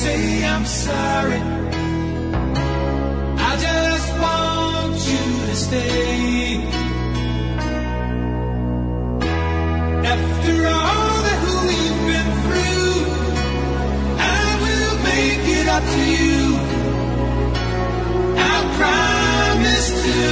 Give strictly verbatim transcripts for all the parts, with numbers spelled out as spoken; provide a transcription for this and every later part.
say I'm sorry. I just want you to stay. After all that we've been through, I will make it up to you. I promise to.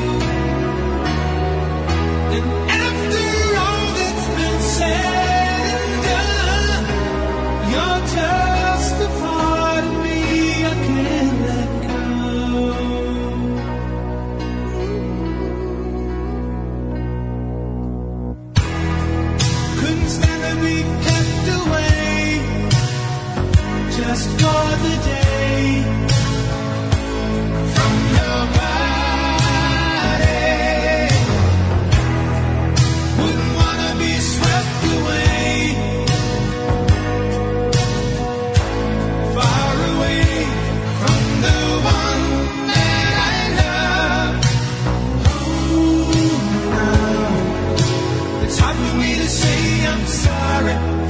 And after all that's been said and done, you're just a part of me I can't let go. Couldn't stand to be kept away just for the day from your body. Wouldn't wanna be swept away, far away from the one that I love. Oh, no. It's hard for me to say I'm sorry.